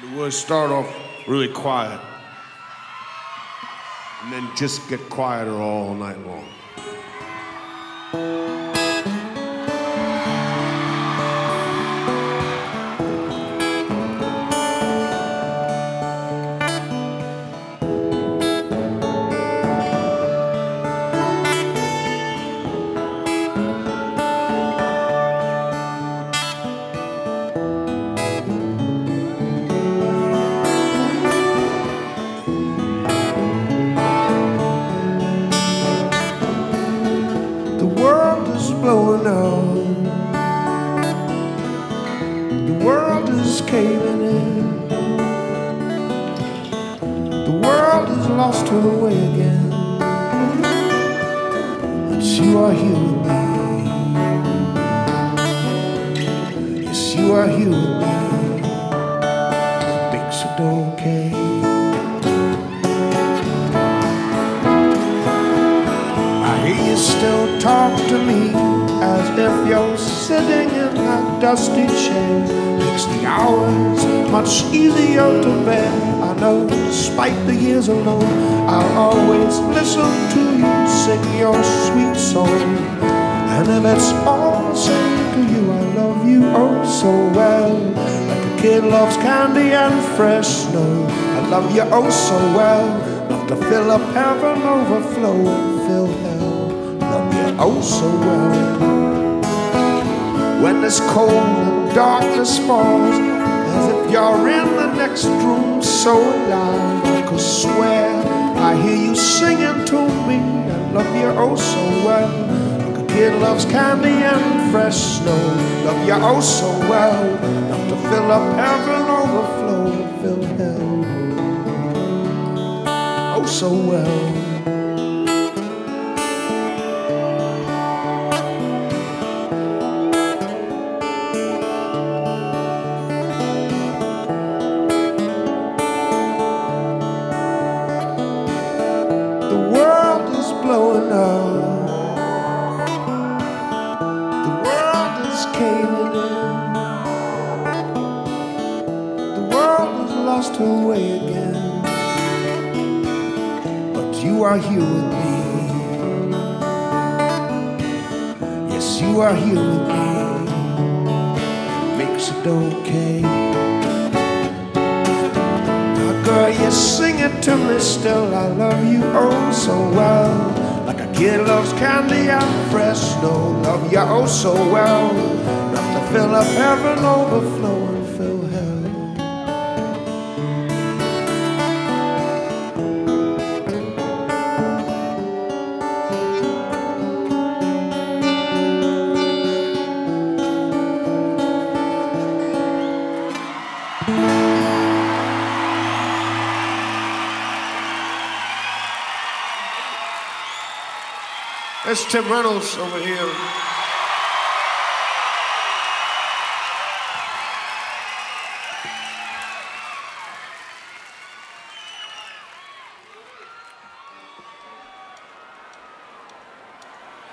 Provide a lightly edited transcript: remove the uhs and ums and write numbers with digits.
The words start off really quiet and then just get quieter all night long. Blowing out. The world is caving in. The world has lost her way again. But you are here with me. Yes, you are here with me. Makes it okay. I hear you still talk to me as if you're sitting in that dusty chair. Makes the hours much easier to bear. I know, despite the years alone, I'll always listen to you sing your sweet song. And if it's all the same to you, I love you oh so well. Like a kid loves candy and fresh snow, I love you oh so well. Enough to fill up heaven, overflow and fill hell. Love you oh so well. When this cold and darkness falls, as if you're in the next room so loud, I could swear I hear you singing to me. I love you oh so well. Like a kid loves candy and fresh snow, love you oh so well. Enough to fill up heaven, overflow and fill hell. Oh so well. Blowing out. The world is caving in. The world has lost her way again. But you are here with me. Yes, you are here with me. Makes it okay. Now, girl, you sing it to me still. I love you oh so well. Like a kid loves candy and fresh snow, love you oh so well. Enough to fill up heaven, overflow and fill hell. That's Tim Reynolds over here.